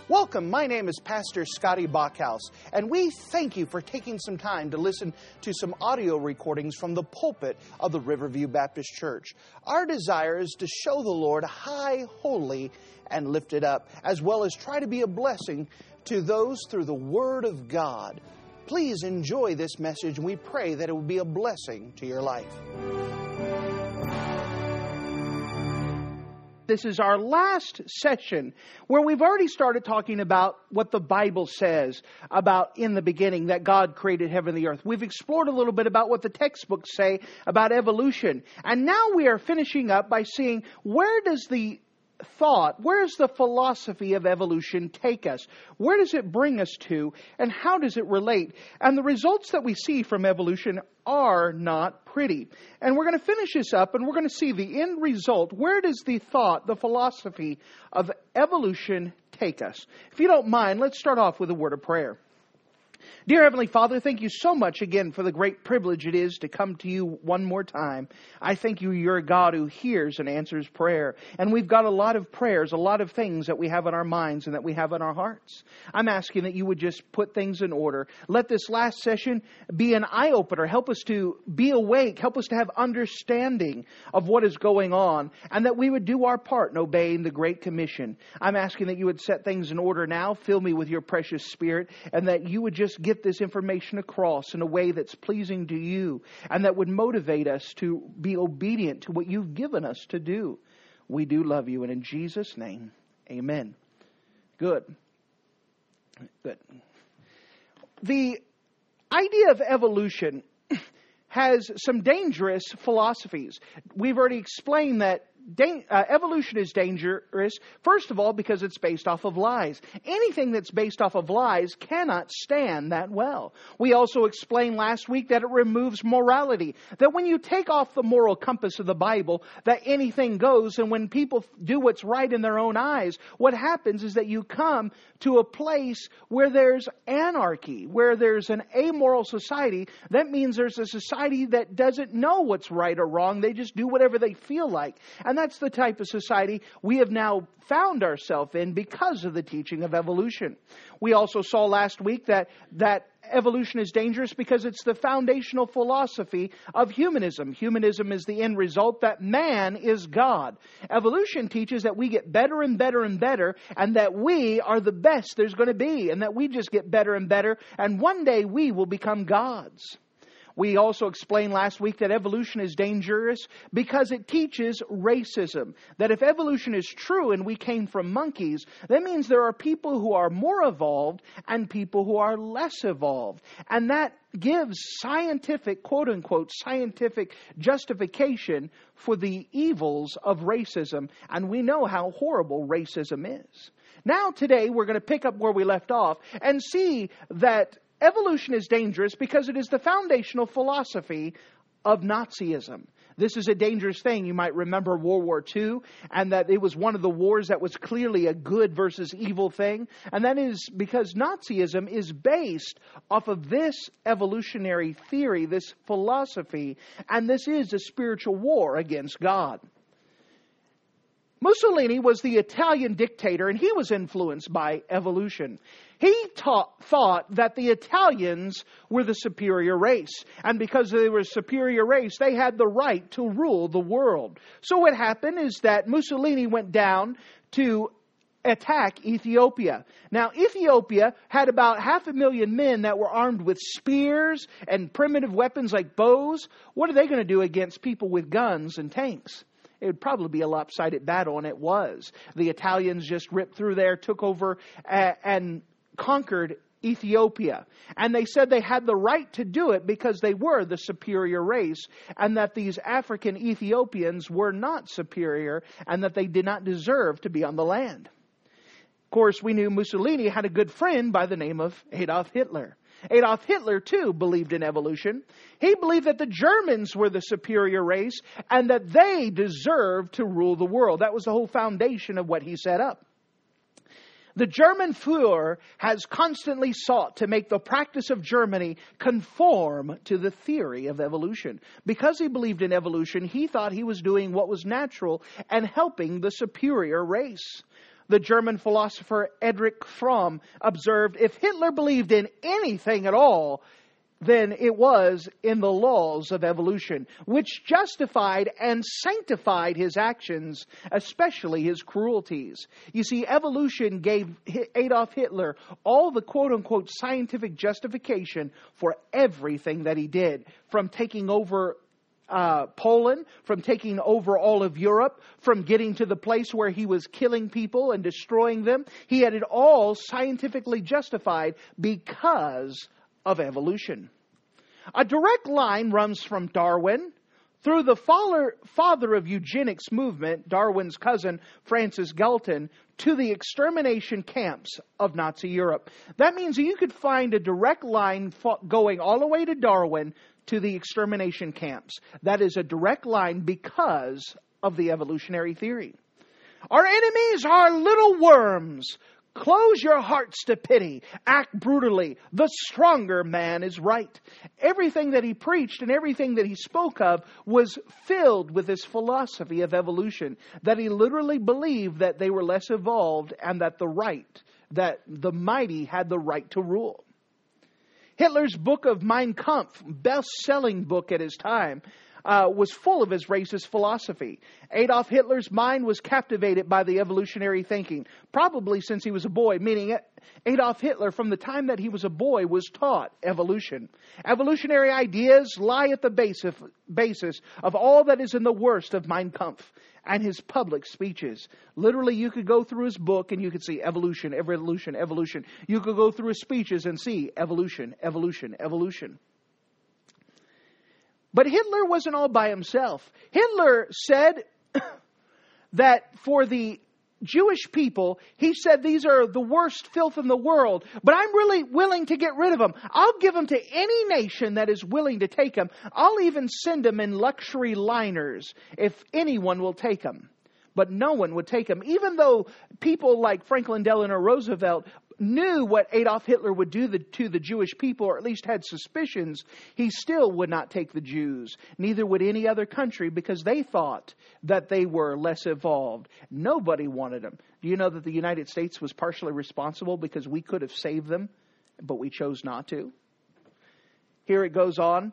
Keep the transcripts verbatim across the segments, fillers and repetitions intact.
Welcome, my name is Pastor Scotty Bachhaus, and we thank you for taking some time to listen to some audio recordings from the pulpit of the Riverview Baptist Church. Our desire is to show the Lord high, holy, and lifted up, as well as try to be a blessing to those through the Word of God. Please enjoy this message, and we pray that it will be a blessing to your life. This is our last session where we've already started talking about what the Bible says about in the beginning that God created heaven and the earth. We've explored a little bit about what the textbooks say about evolution. And now we are finishing up by seeing where does the thought, where does the philosophy of evolution take us? Where does it bring us to? And how does it relate? And the results that we see from evolution are not pretty. And we're going to finish this up and we're going to see the end result. Where does the thought, the philosophy of evolution take us? If you don't mind, let's start off with a word of prayer. Dear Heavenly Father, thank you so much again for the great privilege it is to come to you one more time. I thank you, you're a God who hears and answers prayer. And we've got a lot of prayers, a lot of things that we have in our minds and that we have in our hearts. I'm asking that you would just put things in order. Let this last session be an eye-opener. Help us to be awake. Help us to have understanding of what is going on. And that we would do our part in obeying the Great Commission. I'm asking that you would set things in order now. Fill me with your precious Spirit. And that you would just get this information across in a way that's pleasing to you and that would motivate us to be obedient to what you've given us to do. We do love you, and in Jesus' name, amen. Good. Good. The idea of evolution has some dangerous philosophies. We've already explained that Da- uh, evolution is dangerous, first of all, because it's based off of lies. Anything that's based off of lies cannot stand that well. We also explained last week that it removes morality. That when you take off the moral compass of the Bible, that anything goes, and when people do what's right in their own eyes, what happens is that you come to a place where there's anarchy, where there's an amoral society. That means there's a society that doesn't know what's right or wrong. They just do whatever they feel like. And that's the type of society we have now found ourselves in because of the teaching of evolution. We also saw last week that, that evolution is dangerous because it's the foundational philosophy of humanism. Humanism is the end result that man is God. Evolution teaches that we get better and better and better, and that we are the best there's going to be, and that we just get better and better, and one day we will become gods. We also explained last week that evolution is dangerous because it teaches racism. That if evolution is true and we came from monkeys, that means there are people who are more evolved and people who are less evolved. And that gives scientific, quote unquote, scientific justification for the evils of racism. And we know how horrible racism is. Now today we're going to pick up where we left off and see that evolution is dangerous because it is the foundational philosophy of Nazism. This is a dangerous thing. You might remember World War Two, and that it was one of the wars that was clearly a good versus evil thing. And that is because Nazism is based off of this evolutionary theory, this philosophy, and this is a spiritual war against God. Mussolini was the Italian dictator, and he was influenced by evolution. He taught, thought that the Italians were the superior race. And because they were a superior race, they had the right to rule the world. So what happened is that Mussolini went down to attack Ethiopia. Now, Ethiopia had about half a million men that were armed with spears and primitive weapons like bows. What are they going to do against people with guns and tanks? It would probably be a lopsided battle, and it was. The Italians just ripped through there, took over, uh, and conquered Ethiopia. And they said they had the right to do it because they were the superior race, and that these African Ethiopians were not superior, and that they did not deserve to be on the land. Of course, we knew Mussolini had a good friend by the name of Adolf Hitler. Adolf Hitler, too, believed in evolution. He believed that the Germans were the superior race and that they deserved to rule the world. That was the whole foundation of what he set up. The German Führer has constantly sought to make the practice of Germany conform to the theory of evolution. Because he believed in evolution, he thought he was doing what was natural and helping the superior race. the German philosopher Erich Fromm observed, if Hitler believed in anything at all, then it was in the laws of evolution, which justified and sanctified his actions, especially his cruelties. You see, evolution gave Adolf Hitler all the quote-unquote scientific justification for everything that he did, from taking over uh, Poland, from taking over all of Europe, from getting to the place where he was killing people and destroying them. He had it all scientifically justified because of evolution. A direct line runs from Darwin through the father, father of eugenics movement, Darwin's cousin Francis Galton, to the extermination camps of Nazi Europe. That means that you could find a direct line going all the way to Darwin to the extermination camps. That is a direct line because of the evolutionary theory. Our enemies are little worms. Close your hearts to pity. Act brutally. The stronger man is right. Everything that he preached and everything that he spoke of was filled with this philosophy of evolution. That he literally believed that they were less evolved and that the right, that the mighty had the right to rule. Hitler's book of Mein Kampf, best-selling book at his time, Uh, was full of his racist philosophy. Adolf Hitler's mind was captivated by the evolutionary thinking, probably since he was a boy, meaning Adolf Hitler, from the time that he was a boy, was taught evolution. Evolutionary ideas lie at the base of, basis of all that is in the worst of Mein Kampf and his public speeches. Literally, you could go through his book and you could see evolution, evolution, evolution. You could go through his speeches and see evolution, evolution, evolution. But Hitler wasn't all by himself. Hitler said that for the Jewish people, he said these are the worst filth in the world, but I'm really willing to get rid of them. I'll give them to any nation that is willing to take them. I'll even send them in luxury liners if anyone will take them. But no one would take them. Even though people like Franklin Delano Roosevelt knew what Adolf Hitler would do the, to the Jewish people, or at least had suspicions, he still would not take the Jews. Neither would any other country, because they thought that they were less evolved. Nobody wanted them. Do you know that the United States was partially responsible because we could have saved them, but we chose not to? Here it goes on.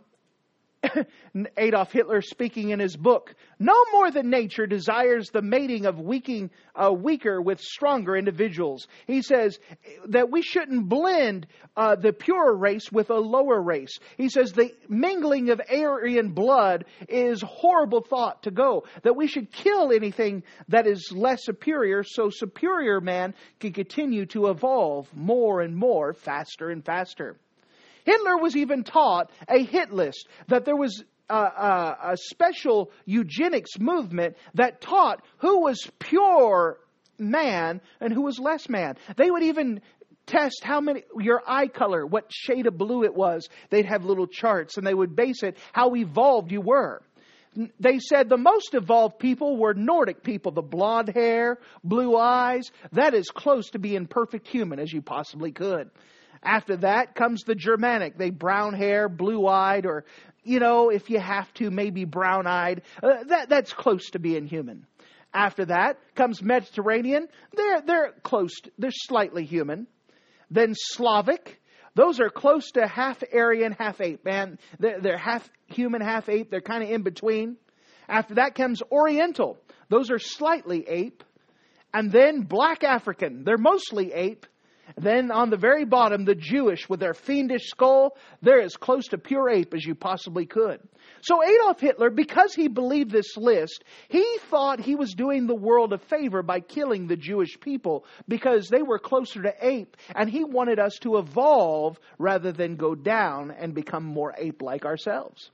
Adolf Hitler speaking in his book, no more than nature desires the mating of weaking, uh, weaker with stronger individuals. He says that we shouldn't blend uh, the pure race with a lower race. He says the mingling of Aryan blood is horrible thought to go. That we should kill anything that is less superior so superior man can continue to evolve more and more, faster and faster. Hitler was even taught a hit list, that there was a, a, a special eugenics movement that taught who was pure man and who was less man. They would even test how many, your eye color, what shade of blue it was. They'd have little charts and they would base it how evolved you were. They said the most evolved people were Nordic people, the blonde hair, blue eyes. That is close to being perfect human as you possibly could. After that comes the Germanic. They brown hair, blue-eyed, or, you know, if you have to, maybe brown-eyed. Uh, that, that's close to being human. After that comes Mediterranean. They're, they're close, to, they're slightly human. Then Slavic. Those are close to half Aryan, half ape, man. They're, they're half human, half ape. They're kind of in between. After that comes Oriental. Those are slightly ape. And then Black African. They're mostly ape. Then on the very bottom, the Jewish with their fiendish skull, they're as close to pure ape as you possibly could. So Adolf Hitler, because he believed this list, he thought he was doing the world a favor by killing the Jewish people because they were closer to ape, and he wanted us to evolve rather than go down and become more ape-like ourselves.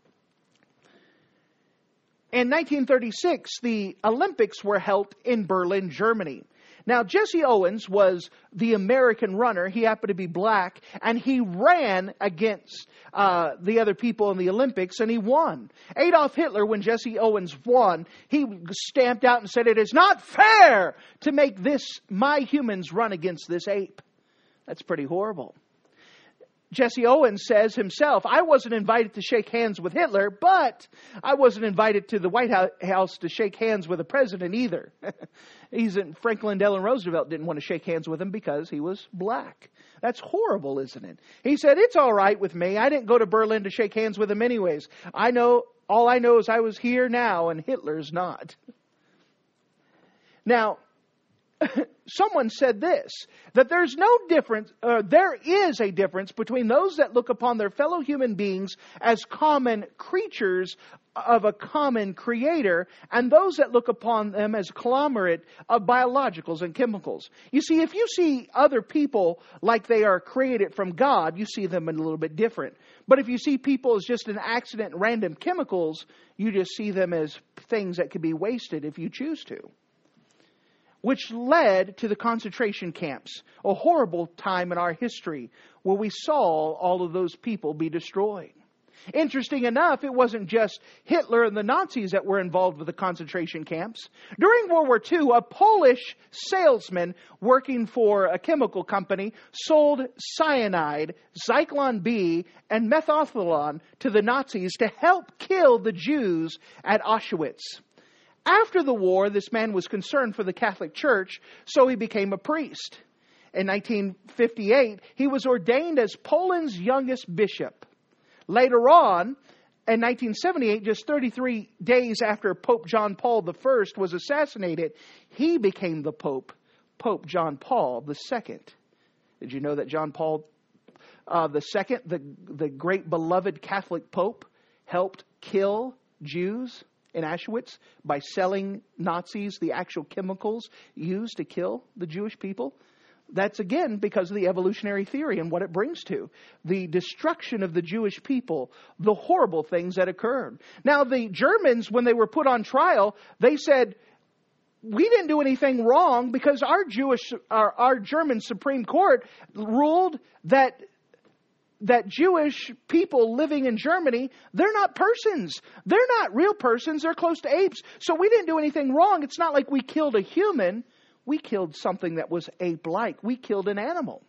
In nineteen thirty-six, the Olympics were held in Berlin, Germany. Now, Jesse Owens was the American runner. He happened to be black, and he ran against uh, the other people in the Olympics, and he won. Adolf Hitler, when Jesse Owens won, he stamped out and said, "It is not fair to make this, my humans, run against this ape." That's pretty horrible. Jesse Owens says himself, I wasn't invited to shake hands with Hitler, but I wasn't invited to the White House to shake hands with the president either. He's in, Franklin Delano Roosevelt didn't want to shake hands with him because he was black. That's horrible, isn't it? He said, it's all right with me. I didn't go to Berlin to shake hands with him anyways. I know, all I know is I was here now and Hitler's not. Now, someone said this, that there's no difference, uh, there is a difference between those that look upon their fellow human beings as common creatures of a common creator and those that look upon them as a conglomerate of biologicals and chemicals. You see, if you see other people like they are created from God, you see them a little bit different. But if you see people as just an accident, random chemicals, you just see them as things that could be wasted if you choose to. Which led to the concentration camps, a horrible time in our history where we saw all of those people be destroyed. Interesting enough, it wasn't just Hitler and the Nazis that were involved with the concentration camps. During World War Two, a Polish salesman working for a chemical company sold cyanide, Zyklon B, and methothelon to the Nazis to help kill the Jews at Auschwitz. After the war, this man was concerned for the Catholic Church, so he became a priest. In nineteen fifty-eight, he was ordained as Poland's youngest bishop. Later on, in nineteen seventy-eight, just thirty-three days after Pope John Paul the First was assassinated, he became the Pope, Pope John Paul the Second. Did you know that John Paul uh, the Second, the, the great beloved Catholic Pope, helped kill Jews in Auschwitz by selling Nazis the actual chemicals used to kill the Jewish people? That's again because of the evolutionary theory and what it brings to. The destruction of the Jewish people, the horrible things that occurred. Now the Germans, when they were put on trial, they said, we didn't do anything wrong because our Jewish, our, our German Supreme Court ruled that that Jewish people living in Germany, they're not persons. They're not real persons. They're close to apes. So we didn't do anything wrong. It's not like we killed a human. We killed something that was ape-like. We killed an animal.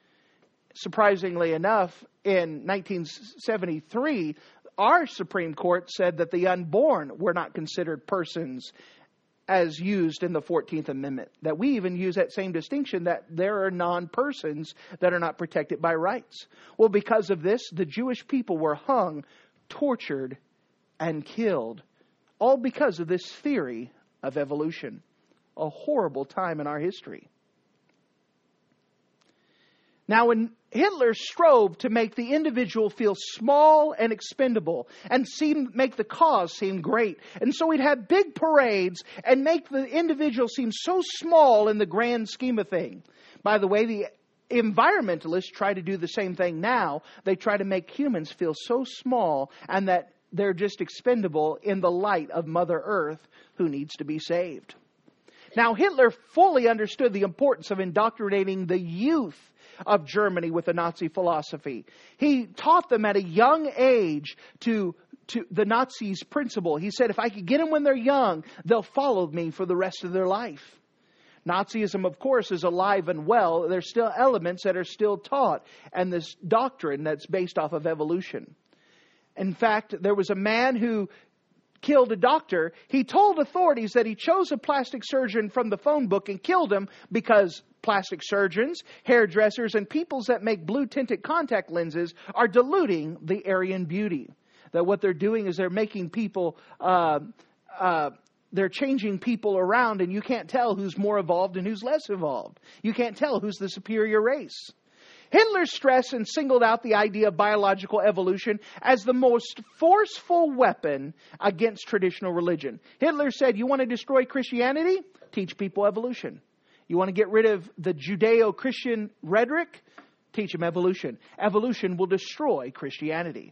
Surprisingly enough, in nineteen seventy-three, our Supreme Court said that the unborn were not considered persons as used in the fourteenth Amendment. That we even use that same distinction that there are non-persons that are not protected by rights. Well, because of this, the Jewish people were hung, tortured, and killed. All because of this theory of evolution. A horrible time in our history. Now, when Hitler strove to make the individual feel small and expendable and seem, make the cause seem great. And so he'd have big parades and make the individual seem so small in the grand scheme of things. By the way, the environmentalists try to do the same thing now. They try to make humans feel so small and that they're just expendable in the light of Mother Earth who needs to be saved. Now, Hitler fully understood the importance of indoctrinating the youth of Germany with the Nazi philosophy. He taught them at a young age to, to the Nazis' principle. He said, if I could get them when they're young, they'll follow me for the rest of their life. Nazism, of course, is alive and well. There's still elements that are still taught, and this doctrine that's based off of evolution. In fact, there was a man who killed a doctor. He told authorities that he chose a plastic surgeon from the phone book and killed him because plastic surgeons, hairdressers, and people that make blue-tinted contact lenses are diluting the Aryan beauty. That what they're doing is they're making people, uh, uh, they're changing people around, and you can't tell who's more evolved and who's less evolved. You can't tell who's the superior race. Hitler stressed and singled out the idea of biological evolution as the most forceful weapon against traditional religion. Hitler said, you want to destroy Christianity? Teach people evolution. You want to get rid of the Judeo-Christian rhetoric? Teach them evolution. Evolution will destroy Christianity.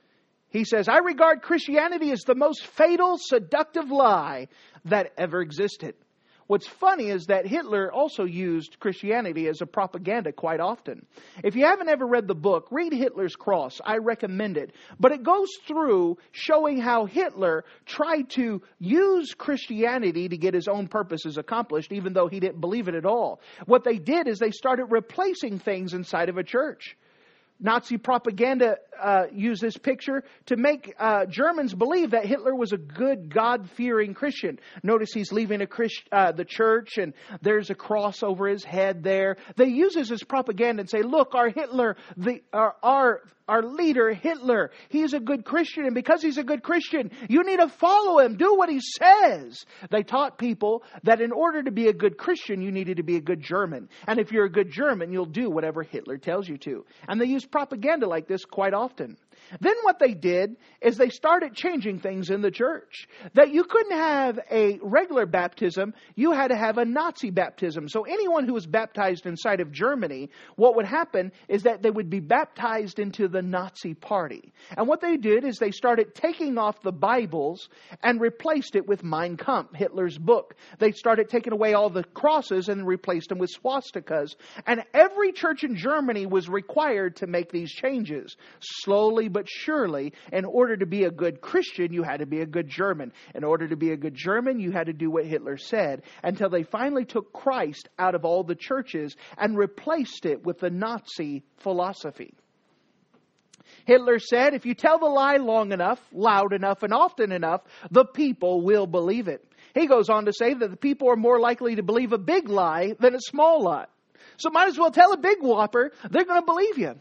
He says, I regard Christianity as the most fatal, seductive lie that ever existed. What's funny is that Hitler also used Christianity as a propaganda quite often. If you haven't ever read the book, read Hitler's Cross. I recommend it. But it goes through showing how Hitler tried to use Christianity to get his own purposes accomplished, even though he didn't believe it at all. What they did is they started replacing things inside of a church. Nazi propaganda uh, used this picture to make uh, Germans believe that Hitler was a good, God-fearing Christian. Notice he's leaving a Christ, uh, the church, and there's a cross over his head there. They use this as propaganda and say, look, our Hitler, the our our, our leader, Hitler, he's a good Christian, and because he's a good Christian, you need to follow him, do what he says. They taught people that in order to be a good Christian, you needed to be a good German. And if you're a good German, you'll do whatever Hitler tells you to. And they use propaganda like this quite often. Then what they did is they started changing things in the church. That you couldn't have a regular baptism, you had to have a Nazi baptism. So anyone who was baptized inside of Germany, what would happen is that they would be baptized into the Nazi party. And what they did is they started taking off the Bibles and replaced it with Mein Kampf, Hitler's book. They started taking away all the crosses and replaced them with swastikas. And every church in Germany was required to make these changes. Slowly but surely, in order to be a good Christian, you had to be a good German. In order to be a good German, you had to do what Hitler said, until they finally took Christ out of all the churches and replaced it with the Nazi philosophy. Hitler said, if you tell the lie long enough, loud enough, and often enough, the people will believe it. He goes on to say that the people are more likely to believe a big lie than a small lie. So might as well tell a big whopper, they're going to believe you.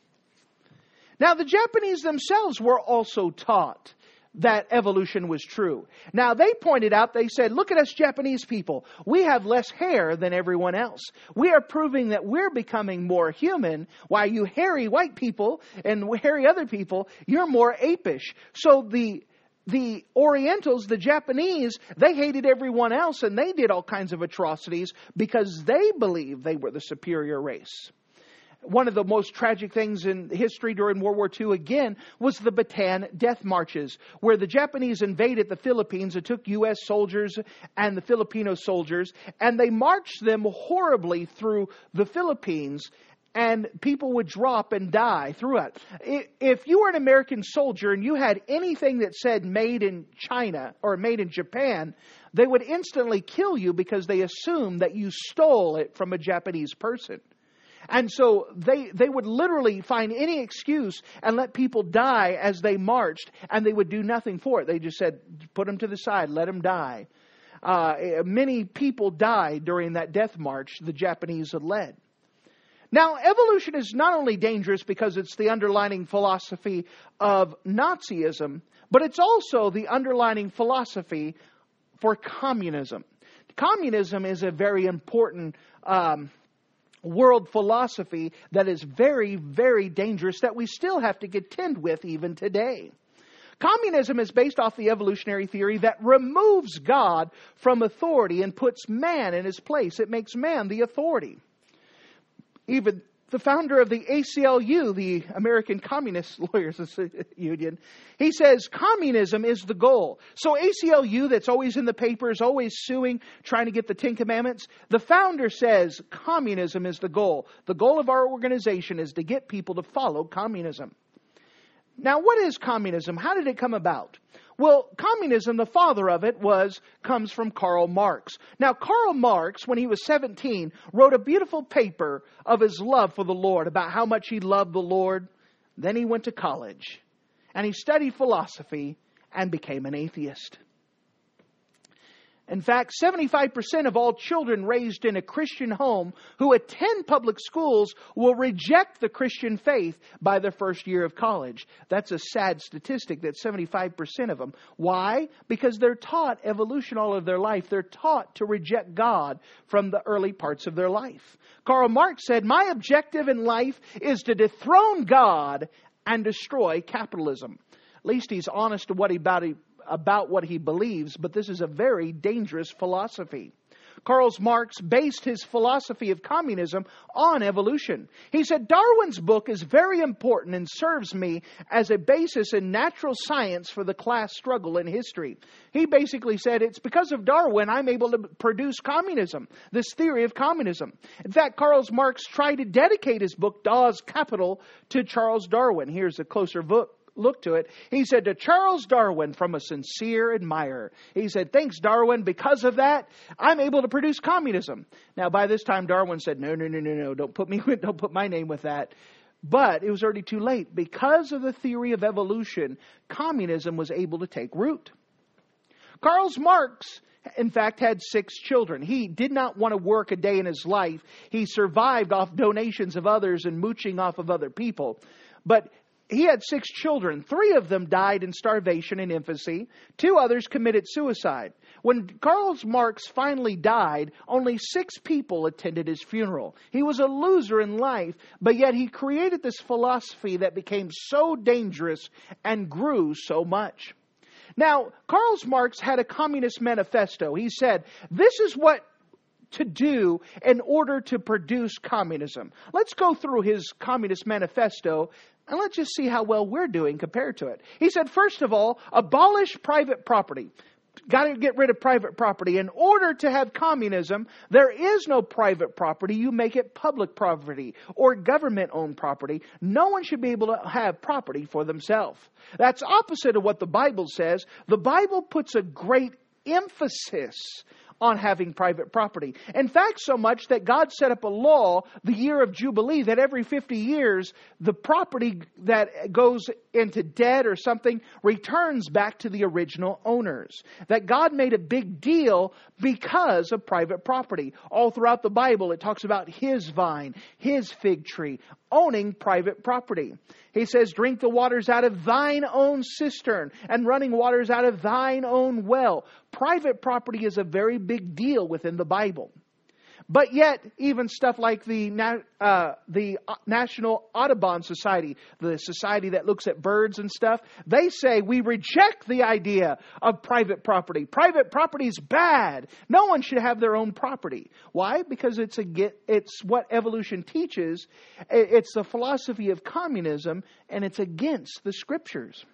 Now, the Japanese themselves were also taught that evolution was true. Now, they pointed out, they said, look at us Japanese people. We have less hair than everyone else. We are proving that we're becoming more human, while you hairy white people and hairy other people, you're more apish. So the The Orientals, the Japanese, they hated everyone else, and they did all kinds of atrocities because they believed they were the superior race. One of the most tragic things in history during World War Two, again, was the Bataan death marches, where the Japanese invaded the Philippines. It took U S soldiers and the Filipino soldiers, and they marched them horribly through the Philippines, and people would drop and die throughout. If you were an American soldier and you had anything that said made in China or made in Japan, they would instantly kill you because they assumed that you stole it from a Japanese person. And so they they would literally find any excuse and let people die as they marched, and they would do nothing for it. They just said, put them to the side, let them die. Uh, many people died during that death march the Japanese had led. Now, evolution is not only dangerous because it's the underlying philosophy of Nazism, but it's also the underlying philosophy for communism. Communism is a very important um world philosophy that is very, very dangerous, that we still have to contend with even today. Communism is based off the evolutionary theory that removes God from authority and puts man in his place. It makes man the authority. Even the founder of the A C L U, the American Communist Lawyers Union, he says communism is the goal. So A C L U, that's always in the papers, always suing, trying to get the Ten Commandments, the founder says communism is the goal. The goal of our organization is to get people to follow communism. Now, what is communism? How did it come about? Well, communism, the father of it, was comes from Karl Marx. Now, Karl Marx, when he was seventeen, wrote a beautiful paper of his love for the Lord, about how much he loved the Lord. Then he went to college, and he studied philosophy and became an atheist. In fact, seventy-five percent of all children raised in a Christian home who attend public schools will reject the Christian faith by their first year of college. That's a sad statistic, that seventy-five percent of them. Why? Because they're taught evolution all of their life. They're taught to reject God from the early parts of their life. Karl Marx said, my objective in life is to dethrone God and destroy capitalism. At least he's honest to what he about he about what he believes, but this is a very dangerous philosophy. Karl Marx based his philosophy of communism on evolution. He said, Darwin's book is very important and serves me as a basis in natural science for the class struggle in history. He basically said, it's because of Darwin I'm able to produce communism, this theory of communism. In fact, Karl Marx tried to dedicate his book, Das Kapital, to Charles Darwin. Here's a closer book. Look to it. He said, to Charles Darwin, from a sincere admirer. He said, thanks, Darwin. Because of that, I'm able to produce communism. Now, by this time, Darwin said, no, no, no, no, no. Don't put me, don't put my name with that. But it was already too late. Because of the theory of evolution, communism was able to take root. Karl Marx, in fact, had six children. He did not want to work a day in his life. He survived off donations of others and mooching off of other people. But he had six children. Three of them died in starvation in infancy. Two others committed suicide. When Karl Marx finally died, only six people attended his funeral. He was a loser in life, but yet he created this philosophy that became so dangerous and grew so much. Now, Karl Marx had a communist manifesto. He said, this is what to do in order to produce communism. Let's go through his communist manifesto and let's just see how well we're doing compared to it. He said, first of all, abolish private property. Got to get rid of private property. In order to have communism, there is no private property. You make it public property or government-owned property. No one should be able to have property for themselves. That's opposite of what the Bible says. The Bible puts a great emphasis on having private property. In fact, so much that God set up a law, the year of Jubilee, that every fifty years, the property that goes into debt or something returns back to the original owners. That God made a big deal because of private property. All throughout the Bible, it talks about His vine, His fig tree, owning private property. He says, drink the waters out of thine own cistern and running waters out of thine own well. Private property is a very big deal within the Bible. But yet, even stuff like the uh, the National Audubon Society, the society that looks at birds and stuff, they say we reject the idea of private property. Private property is bad. No one should have their own property. Why? Because it's a it's what evolution teaches. It's the philosophy of communism, and it's against the Scriptures.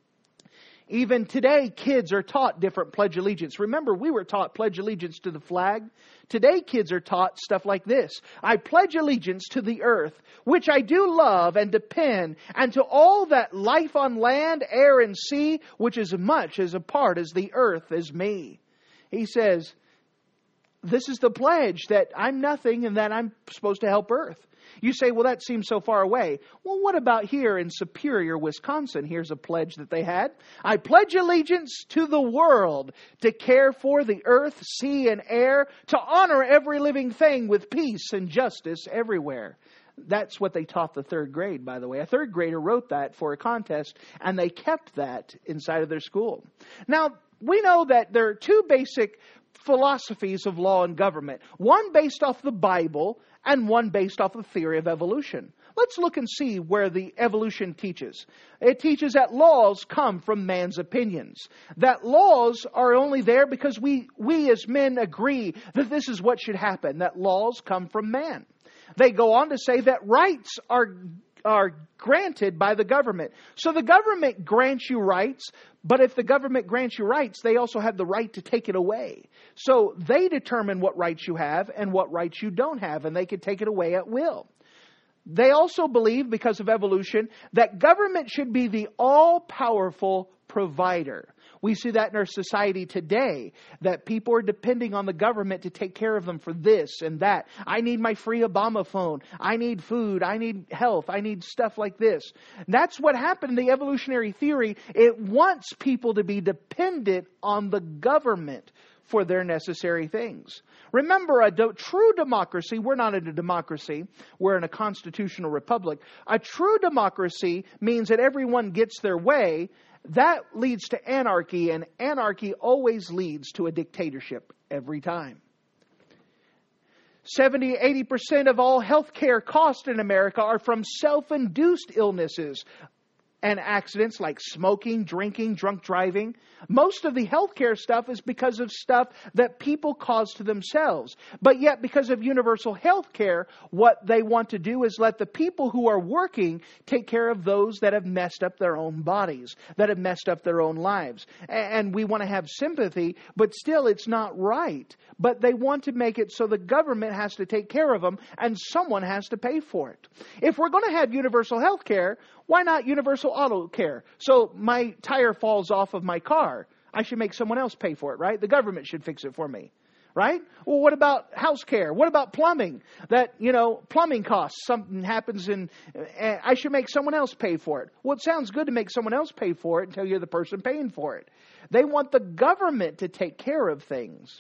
Even today, kids are taught different pledge allegiance. Remember, we were taught pledge allegiance to the flag. Today, kids are taught stuff like this. I pledge allegiance to the earth, which I do love and depend, and to all that life on land, air, and sea, which is much as a part as the earth is me. He says, this is the pledge that I'm nothing and that I'm supposed to help earth. You say, well, that seems so far away. Well, what about here in Superior, Wisconsin? Here's a pledge that they had. I pledge allegiance to the world, to care for the earth, sea, and air, to honor every living thing with peace and justice everywhere. That's what they taught the third grade, by the way. A third grader wrote that for a contest, and they kept that inside of their school. Now, we know that there are two basic philosophies of law and government. One based off the Bible and one based off the theory of evolution. Let's look and see where the evolution teaches. It teaches that laws come from man's opinions. That laws are only there because we, we as men agree that this is what should happen. That laws come from man. They go on to say that rights are are granted by the government. So the government grants you rights, but if the government grants you rights, they also have the right to take it away. So they determine what rights you have and what rights you don't have, and they can take it away at will. They also believe, because of evolution, that government should be the all-powerful provider. We see that in our society today, that people are depending on the government to take care of them for this and that. I need my free Obama phone. I need food. I need health. I need stuff like this. That's what happened in the evolutionary theory. It wants people to be dependent on the government for their necessary things. Remember, a do- true democracy, we're not in a democracy, we're in a constitutional republic. A true democracy means that everyone gets their way. That leads to anarchy, and anarchy always leads to a dictatorship every time. seventy to eighty percent of all healthcare costs in America are from self-induced illnesses and accidents like smoking, drinking, drunk driving. Most of the healthcare stuff is because of stuff that people cause to themselves. But yet, because of universal health care, what they want to do is let the people who are working take care of those that have messed up their own bodies, that have messed up their own lives. And we want to have sympathy, but still it's not right. But they want to make it so the government has to take care of them and someone has to pay for it. If we're going to have universal health care, why not universal auto care? So my tire falls off of my car. I should make someone else pay for it, right? The government should fix it for me. right? Well, what about house care? What about plumbing? That, you know, plumbing costs. Something happens and uh, I should make someone else pay for it. Well, it sounds good to make someone else pay for it until you're the person paying for it. They want the government to take care of things.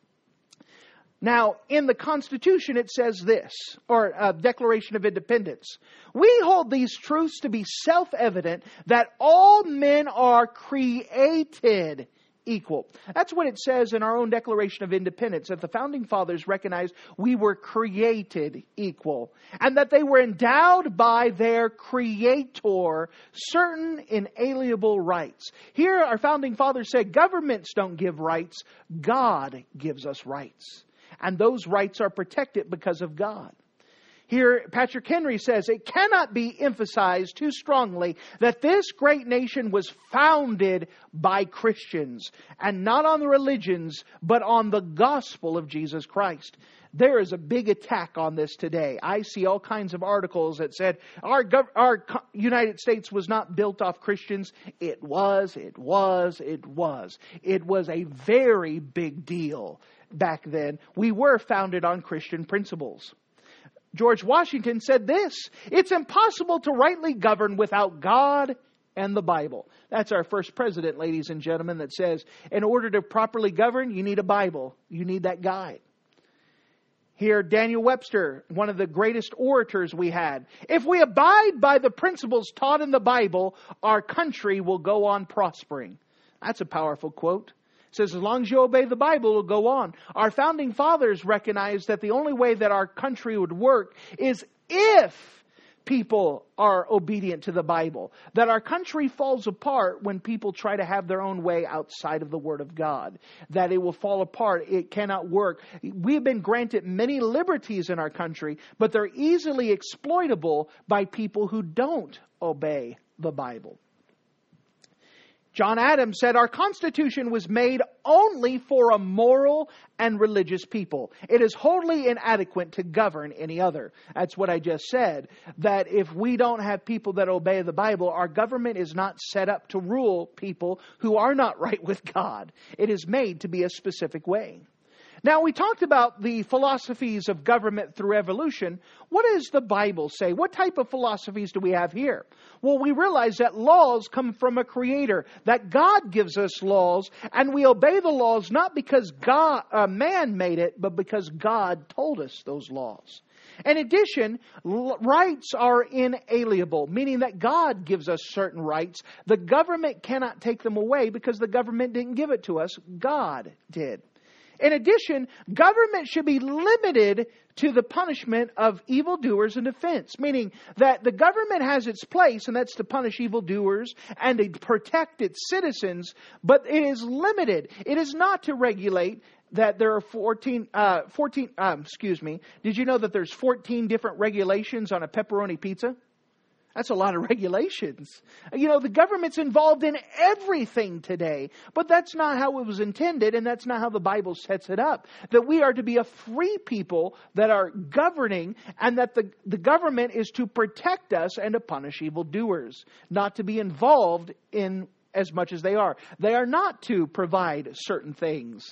Now, in the Constitution, it says this, or uh, Declaration of Independence. We hold these truths to be self-evident that all men are created equal. That's what it says in our own Declaration of Independence, that the Founding Fathers recognized we were created equal, and that they were endowed by their Creator certain inalienable rights. Here, our Founding Fathers said, governments don't give rights, God gives us rights. And those rights are protected because of God. Here, Patrick Henry says, it cannot be emphasized too strongly that this great nation was founded by Christians, and not on the religions, but on the gospel of Jesus Christ. There is a big attack on this today. I see all kinds of articles that said our gov- our United States was not built off Christians. It was, it was, it was. It was a very big deal back then. We were founded on Christian principles. George Washington said this, it's impossible to rightly govern without God and the Bible. That's our first president, ladies and gentlemen, that says, in order to properly govern, you need a Bible. You need that guide. Here, Daniel Webster, one of the greatest orators we had. If we abide by the principles taught in the Bible, our country will go on prospering. That's a powerful quote. It says, as long as you obey the Bible, it'll go on. Our founding fathers recognized that the only way that our country would work is if people are obedient to the Bible. That our country falls apart when people try to have their own way outside of the Word of God. That it will fall apart. It cannot work. We have been granted many liberties in our country, but they're easily exploitable by people who don't obey the Bible. John Adams said, our Constitution was made only for a moral and religious people. It is wholly inadequate to govern any other. That's what I just said. That if we don't have people that obey the Bible, our government is not set up to rule people who are not right with God. It is made to be a specific way. Now, we talked about the philosophies of government through evolution. What does the Bible say? What type of philosophies do we have here? Well, we realize that laws come from a creator, that God gives us laws, and we obey the laws not because God, uh, man made it, but because God told us those laws. In addition, l- rights are inalienable, meaning that God gives us certain rights. The government cannot take them away because the government didn't give it to us. God did. In addition, government should be limited to the punishment of evildoers and offense, meaning that the government has its place, and that's to punish evildoers and to protect its citizens, but it is limited. It is not to regulate that there are fourteen, uh, fourteen, um, excuse me, did you know that there's fourteen different regulations on a pepperoni pizza? That's a lot of regulations. You know, the government's involved in everything today. But that's not how it was intended, and that's not how the Bible sets it up. That we are to be a free people that are governing, and that the, the government is to protect us and to punish evildoers. Not to be involved in as much as they are. They are not to provide certain things.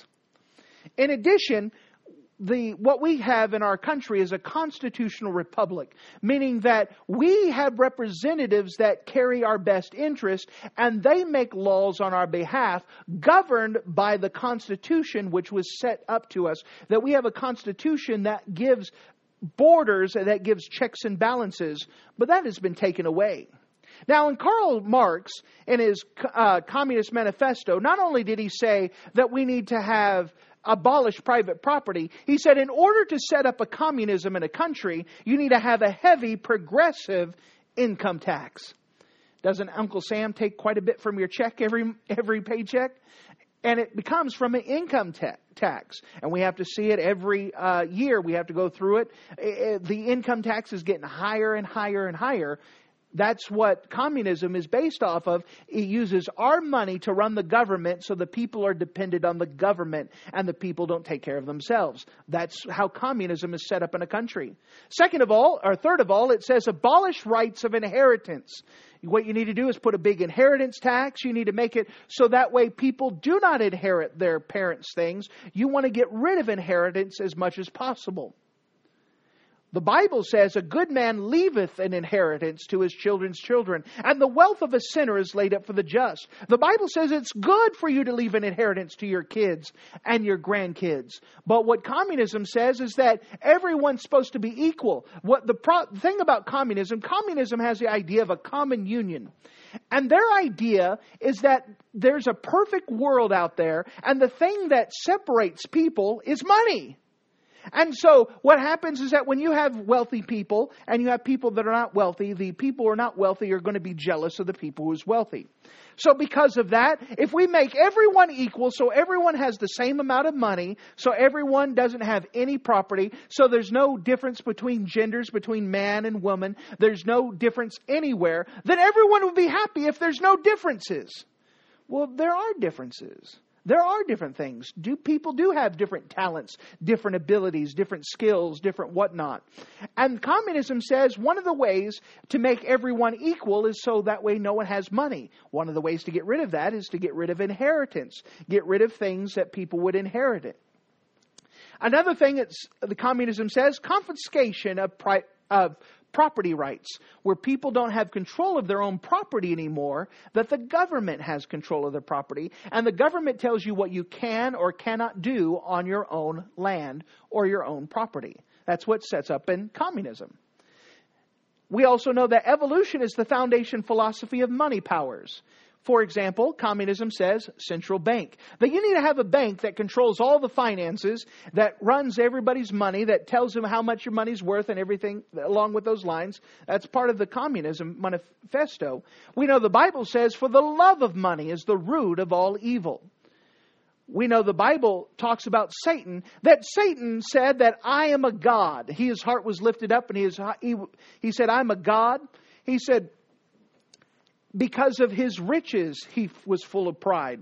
In addition, The, what we have in our country is a constitutional republic, meaning that we have representatives that carry our best interest, and they make laws on our behalf governed by the Constitution which was set up to us. That we have a Constitution that gives borders, that gives checks and balances, but that has been taken away. Now, in Karl Marx, in his uh, Communist Manifesto, not only did he say that we need to have abolish private property, he said in order to set up a communism in a country, you need to have a heavy progressive income tax. Doesn't Uncle Sam take quite a bit from your check every every paycheck? And it becomes from an income ta- tax. And we have to see it every uh, year. We have to go through it. The income tax is getting higher and higher and higher. That's what communism is based off of. It uses our money to run the government, so the people are dependent on the government and the people don't take care of themselves. That's how communism is set up in a country. Second of all, or third of all, it says abolish rights of inheritance. What you need to do is put a big inheritance tax. You need to make it so that way people do not inherit their parents' things. You want to get rid of inheritance as much as possible. The Bible says a good man leaveth an inheritance to his children's children, and the wealth of a sinner is laid up for the just. The Bible says it's good for you to leave an inheritance to your kids and your grandkids. But what communism says is that everyone's supposed to be equal. What the pro- thing about communism, communism has the idea of a common union. And their idea is that there's a perfect world out there, and the thing that separates people is money. And so what happens is that when you have wealthy people and you have people that are not wealthy, the people who are not wealthy are going to be jealous of the people who's wealthy. So because of that, if we make everyone equal, so everyone has the same amount of money, so everyone doesn't have any property, so there's no difference between genders, between man and woman, there's no difference anywhere, then everyone would be happy if there's no differences. Well, there are differences. There are different things. Do people do have different talents, different abilities, different skills, different whatnot. And communism says one of the ways to make everyone equal is so that way no one has money. One of the ways to get rid of that is to get rid of inheritance. Get rid of things that people would inherit it. Another thing that the communism says, confiscation of, pri- of property rights, where people don't have control of their own property anymore, that the government has control of their property, and the government tells you what you can or cannot do on your own land or your own property. That's what sets up in communism. We also know that evolution is the foundation philosophy of money powers. For example, communism says central bank. That you need to have a bank that controls all the finances, that runs everybody's money, that tells them how much your money's worth and everything along with those lines. That's part of the communism manifesto. We know the Bible says, for the love of money is the root of all evil. We know the Bible talks about Satan, that Satan said that I am a God. His heart was lifted up and he, is, he, he said, I'm a God. He said, because of his riches, he was full of pride.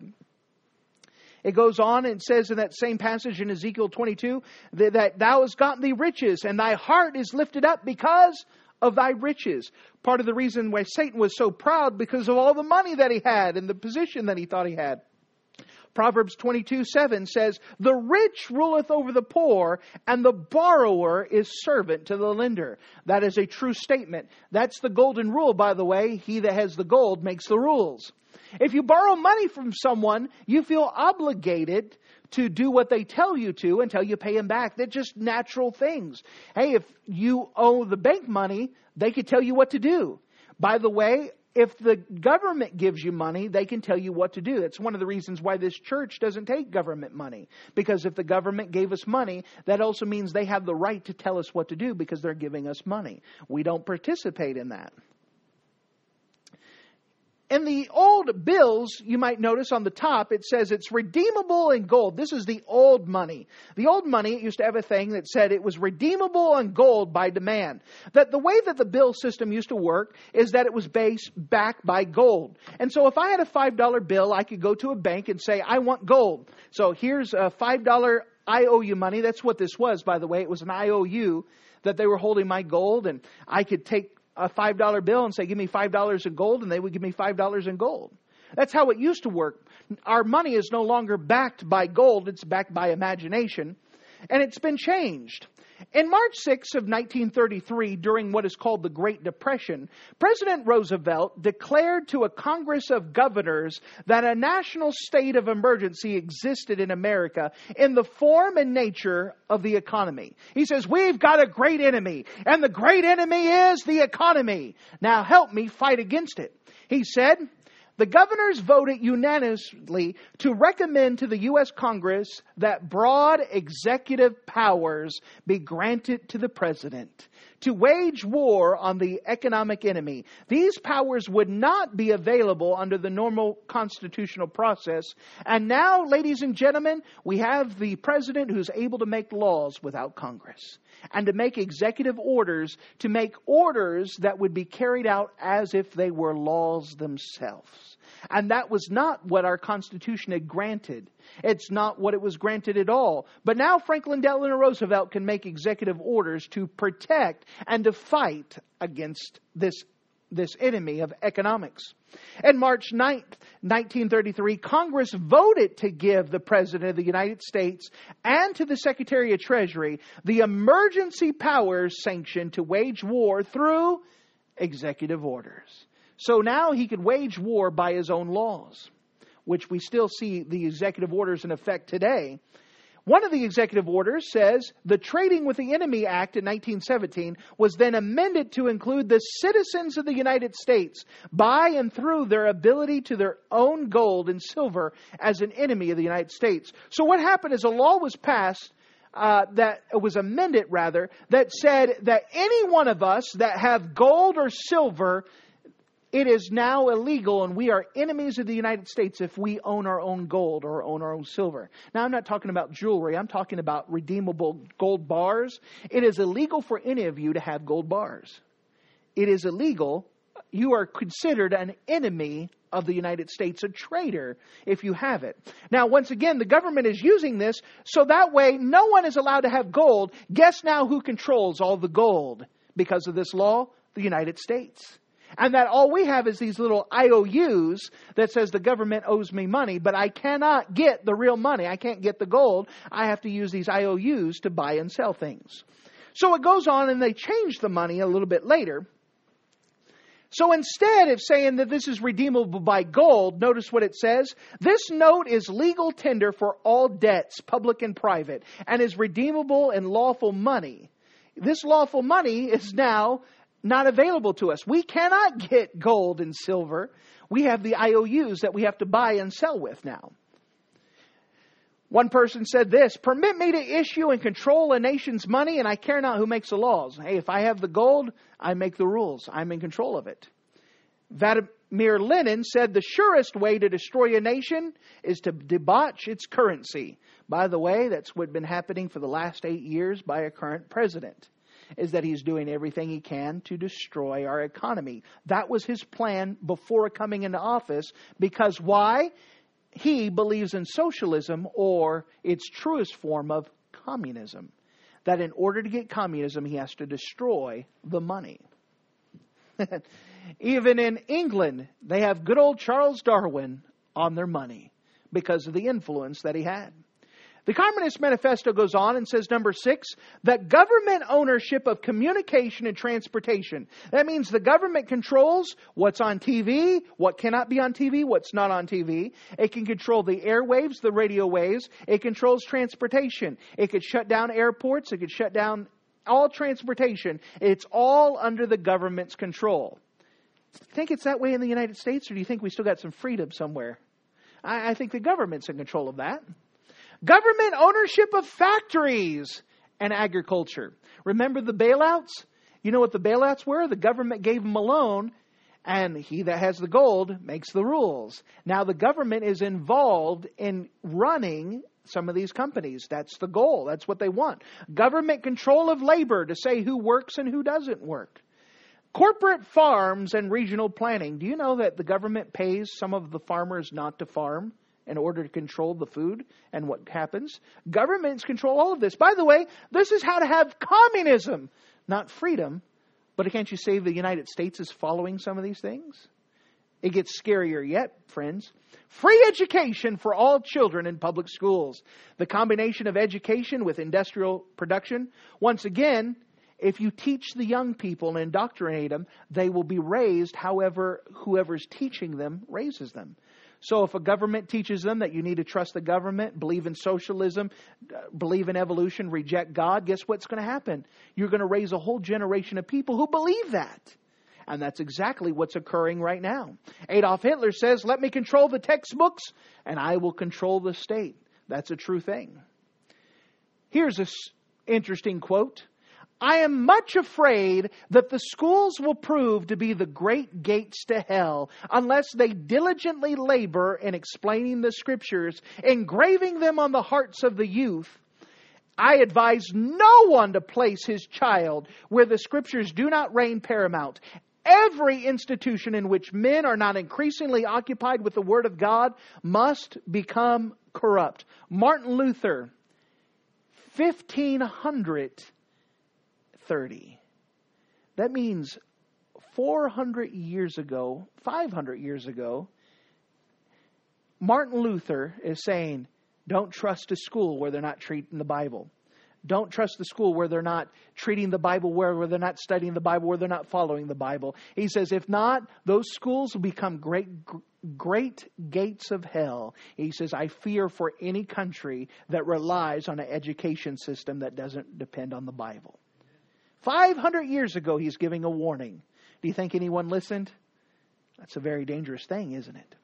It goes on and says in that same passage in Ezekiel twenty-two, that, that thou hast gotten thee riches, and thy heart is lifted up because of thy riches. Part of the reason why Satan was so proud, because of all the money that he had and the position that he thought he had. Proverbs twenty-two seven says, the rich ruleth over the poor, and the borrower is servant to the lender. That is a true statement. That's the golden rule, by the way. He that has the gold makes the rules. If you borrow money from someone, you feel obligated to do what they tell you to until you pay them back. They're just natural things. Hey, if you owe the bank money, they could tell you what to do. By the way, if the government gives you money, they can tell you what to do. That's one of the reasons why this church doesn't take government money. Because if the government gave us money, that also means they have the right to tell us what to do because they're giving us money. We don't participate in that. In the old bills, you might notice on the top, it says it's redeemable in gold. This is the old money. The old money used to have a thing that said it was redeemable in gold by demand. That the way that the bill system used to work is that it was based backed by gold. And so if I had a five dollar bill, I could go to a bank and say, I want gold. So here's a five dollar I O U money. That's what this was, by the way. It was an I O U that they were holding my gold, and I could take a five dollar bill and say, give me five dollars in gold, and they would give me five dollars in gold. That's how it used to work. Our money is no longer backed by gold. It's backed by imagination. And it's been changed. In March sixth of nineteen thirty-three, during what is called the Great Depression, President Roosevelt declared to a Congress of Governors that a national state of emergency existed in America in the form and nature of the economy. He says, we've got a great enemy, and the great enemy is the economy. Now help me fight against it. He said, the governors voted unanimously to recommend to the U S Congress that broad executive powers be granted to the president to wage war on the economic enemy. These powers would not be available under the normal constitutional process. And now, ladies and gentlemen, we have the president who's able to make laws without Congress. and to make executive orders, to make orders that would be carried out as if they were laws themselves. And that was not what our Constitution had granted. It's not what it was granted at all. But now Franklin Delano Roosevelt can make executive orders to protect and to fight against this, this enemy of economics. On March ninth, nineteen thirty-three, Congress voted to give the President of the United States and to the Secretary of Treasury the emergency powers sanctioned to wage war through executive orders. So now he could wage war by his own laws, which we still see the executive orders in effect today. One of the executive orders says the Trading with the Enemy Act in nineteen seventeen was then amended to include the citizens of the United States by and through their ability to their own gold and silver as an enemy of the United States. So what happened is a law was passed Uh, that was amended rather, that said that any one of us that have gold or silver, it is now illegal and we are enemies of the United States if we own our own gold or own our own silver. Now, I'm not talking about jewelry. I'm talking about redeemable gold bars. It is illegal for any of you to have gold bars. It is illegal. You are considered an enemy of the United States, a traitor, if you have it. Now, once again, the government is using this so that way no one is allowed to have gold. Guess now who controls all the gold because of this law? The United States. And that all we have is these little I O Us that says the government owes me money, but I cannot get the real money. I can't get the gold. I have to use these I O Us to buy and sell things. So it goes on and they change the money a little bit later. So instead of saying that this is redeemable by gold, notice what it says. This note is legal tender for all debts, public and private, and is redeemable in lawful money. This lawful money is now not available to us. We cannot get gold and silver. We have the I O Us that we have to buy and sell with now. One person said this, permit me to issue and control a nation's money, and I care not who makes the laws. Hey, if I have the gold, I make the rules. I'm in control of it. Vladimir Lenin said the surest way to destroy a nation is to debauch its currency. By the way, that's what's been happening for the last eight years by a current president, is that he's doing everything he can to destroy our economy. That was his plan before coming into office, because why? He believes in socialism, or its truest form of communism. That in order to get communism, he has to destroy the money. Even in England, they have good old Charles Darwin on their money because of the influence that he had. The Communist Manifesto goes on and says, number six, that government ownership of communication and transportation. That means the government controls what's on T V, what cannot be on T V, what's not on T V. It can control the airwaves, the radio waves. It controls transportation. It could shut down airports. It could shut down all transportation. It's all under the government's control. Do you think it's that way in the United States, or do you think we still got some freedom somewhere? I, I think the government's in control of that. Government ownership of factories and agriculture. Remember the bailouts? You know what the bailouts were? The government gave them a loan, and he that has the gold makes the rules. Now the government is involved in running some of these companies. That's the goal. That's what they want. Government control of labor to say who works and who doesn't work. Corporate farms and regional planning. Do you know that the government pays some of the farmers not to farm in order to control the food and what happens? Governments control all of this. By the way, this is how to have communism, not freedom. But can't you say the United States is following some of these things? It gets scarier yet, friends. Free education for all children in public schools. The combination of education with industrial production. Once again, if you teach the young people and indoctrinate them, they will be raised however whoever's teaching them raises them. So if a government teaches them that you need to trust the government, believe in socialism, believe in evolution, reject God, guess what's going to happen? You're going to raise a whole generation of people who believe that. And that's exactly what's occurring right now. Adolf Hitler says, let me control the textbooks and I will control the state. That's a true thing. Here's an interesting quote. I am much afraid that the schools will prove to be the great gates to hell unless they diligently labor in explaining the scriptures, engraving them on the hearts of the youth, I advise no one to place his child where the Scriptures do not reign paramount. Every institution in which men are not increasingly occupied with the Word of God must become corrupt. Martin Luther, fifteen thirty. That means four hundred years ago, five hundred years ago, Martin Luther is saying, don't trust a school where they're not treating the Bible. Don't trust the school where they're not treating the Bible, where, where they're not studying the Bible, where they're not following the Bible. He says, if not, those schools will become great, great gates of hell. He says, I fear for any country that relies on an education system that doesn't depend on the Bible. five hundred years ago, he's giving a warning. Do you think anyone listened? That's a very dangerous thing, isn't it?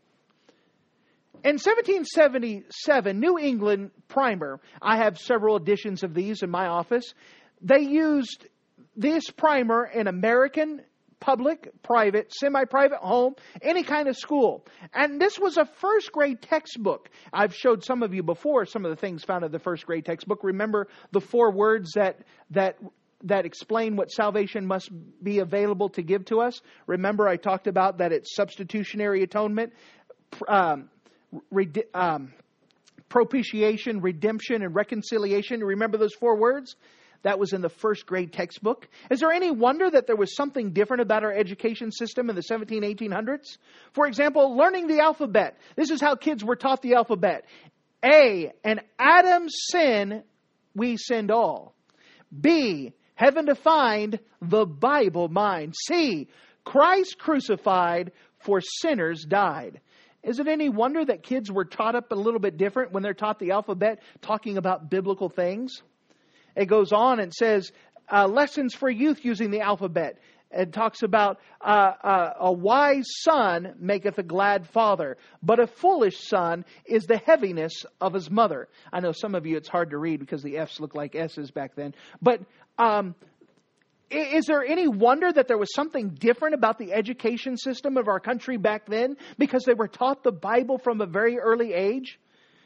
In seventeen seventy-seven, New England Primer, I have several editions of these in my office. They used this primer in American, public, private, semi-private home, any kind of school. And this was a first grade textbook. I've showed some of you before some of the things found in the first grade textbook. Remember the four words that that that explain what salvation must be available to give to us? Remember I talked about that it's substitutionary atonement, um, Rede- um, propitiation, redemption, and reconciliation. Remember those four words? That was in the first grade textbook. Is there any wonder that there was something different about our education system in the seventeen, eighteen hundreds? For example, learning the alphabet. This is how kids were taught the alphabet. A, an Adam's sin, we sinned all. B, heaven defined, the Bible mine. C, Christ crucified, for sinners died. Is it any wonder that kids were taught up a little bit different when they're taught the alphabet, talking about biblical things? It goes on and says, uh, lessons for youth using the alphabet. It talks about uh, uh, a wise son maketh a glad father, but a foolish son is the heaviness of his mother. I know some of you it's hard to read because the F's look like S's back then. But um, is there any wonder that there was something different about the education system of our country back then because they were taught the Bible from a very early age?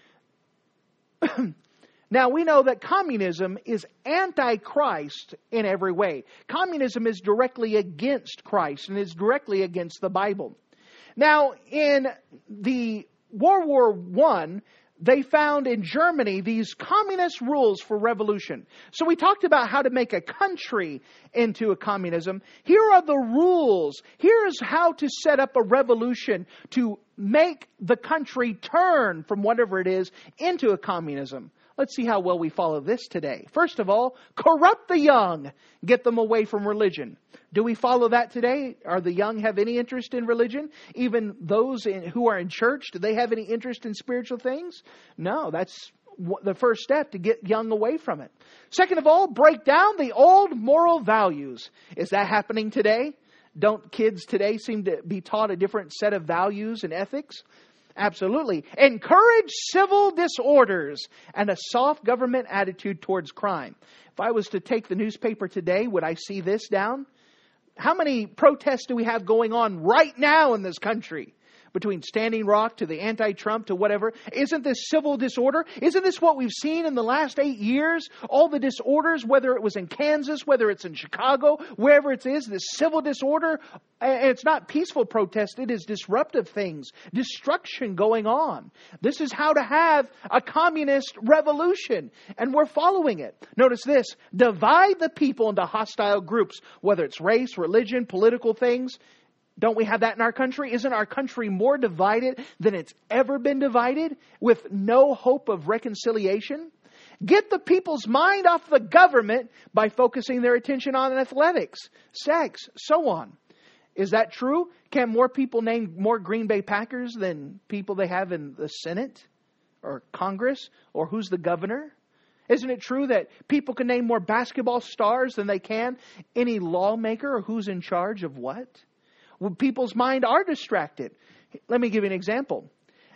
Now, we know that communism is anti-Christ in every way. Communism is directly against Christ and is directly against the Bible. Now, in the World War One, they found in Germany these communist rules for revolution. So we talked about how to make a country into a communism. Here are the rules. Here's how to set up a revolution to make the country turn from whatever it is into a communism. Let's see how well we follow this today. First of all, corrupt the young. Get them away from religion. Do we follow that today? Are the young have any interest in religion? Even those in, who are in church, do they have any interest in spiritual things? No, that's the first step to get young away from it. Second of all, break down the old moral values. Is that happening today? Don't kids today seem to be taught a different set of values and ethics? Absolutely. Encourage civil disorders and a soft government attitude towards crime. If I was to take the newspaper today, would I see this down? How many protests do we have going on right now in this country? Between Standing Rock to the anti-Trump to whatever. Isn't this civil disorder? Isn't this what we've seen in the last eight years? All the disorders, whether it was in Kansas, whether it's in Chicago, wherever it is, this civil disorder. And it's not peaceful protest. It is disruptive things. Destruction going on. This is how to have a communist revolution. And we're following it. Notice this. Divide the people into hostile groups. Whether it's race, religion, political things. Don't we have that in our country? Isn't our country more divided than it's ever been divided with no hope of reconciliation? Get the people's mind off the government by focusing their attention on athletics, sex, so on. Is that true? Can more people name more Green Bay Packers than people they have in the Senate or Congress or who's the governor? Isn't it true that people can name more basketball stars than they can any lawmaker or who's in charge of what? People's mind are distracted. Let me give you an example.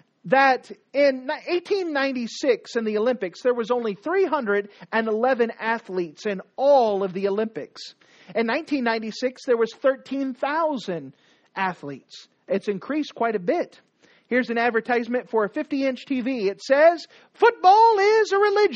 That in eighteen ninety-six in the Olympics, there was only three hundred eleven athletes in all of the Olympics. In nineteen ninety-six, there was thirteen thousand athletes. It's increased quite a bit. Here's an advertisement for a fifty-inch T V. It says, football is a religion.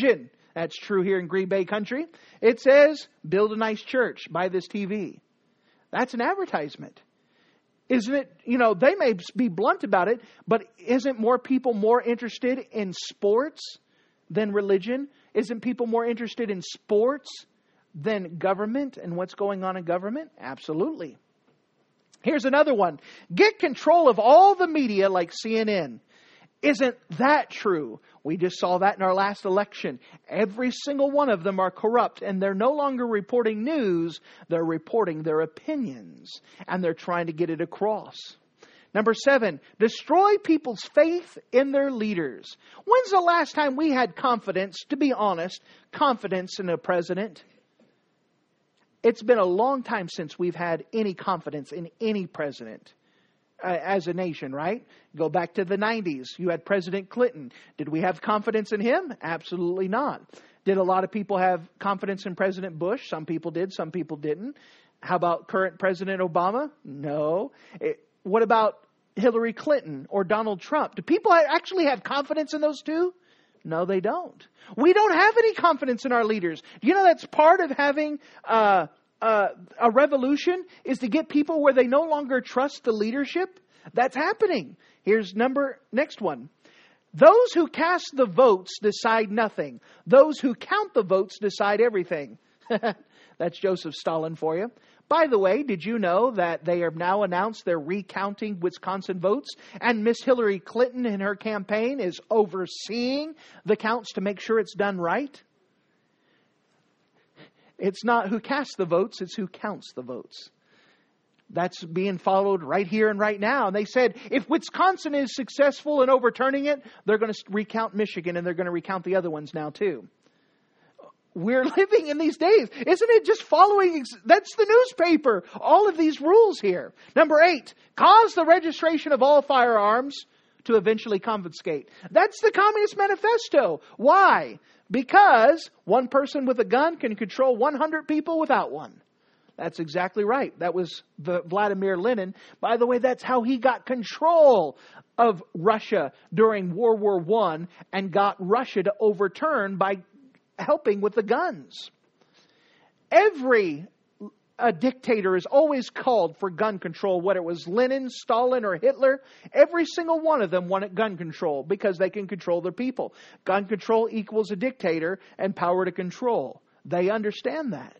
That's true here in Green Bay country. It says, build a nice church, buy this T V. That's an advertisement. Isn't it, you know, they may be blunt about it, but isn't more people more interested in sports than religion? Isn't people more interested in sports than government and what's going on in government? Absolutely. Here's another one. Get control of all the media like C N N. Isn't that true? We just saw that in our last election. Every single one of them are corrupt, and they're no longer reporting news. They're reporting their opinions, and they're trying to get it across. Number seven, destroy people's faith in their leaders. When's the last time we had confidence, to be honest, confidence in a president? It's been a long time since we've had any confidence in any president. Uh, as a nation, right? Go back to the nineties. You had President Clinton. Did we have confidence in him? Absolutely not. Did a lot of people have confidence in President Bush? Some people did, some people didn't. How about current President Obama? No. It, what about Hillary Clinton or Donald Trump? Do people actually have confidence in those two? No, they don't. We don't have any confidence in our leaders. You know, that's part of having uh Uh, a revolution is to get people where they no longer trust the leadership. That's happening. Here's number, next one. Those who cast the votes decide nothing. Those who count the votes decide everything. That's Joseph Stalin for you. By the way, did you know that they have now announced they're recounting Wisconsin votes, and Miss Hillary Clinton in her campaign is overseeing the counts to make sure it's done right? It's not who casts the votes, it's who counts the votes. That's being followed right here and right now. And they said, if Wisconsin is successful in overturning it, they're going to recount Michigan, and they're going to recount the other ones now too. We're living in these days. Isn't it just following? That's the newspaper. All of these rules here. Number eight, cause the registration of all firearms to eventually confiscate. That's the Communist Manifesto. Why? Because one person with a gun can control one hundred people without one. That's exactly right. That was the Vladimir Lenin. By the way, that's how he got control of Russia during World War One and got Russia to overturn by helping with the guns. Every a dictator is always called for gun control, whether it was Lenin, Stalin, or Hitler. Every single one of them wanted gun control because they can control their people. Gun control equals a dictator and power to control. They understand that.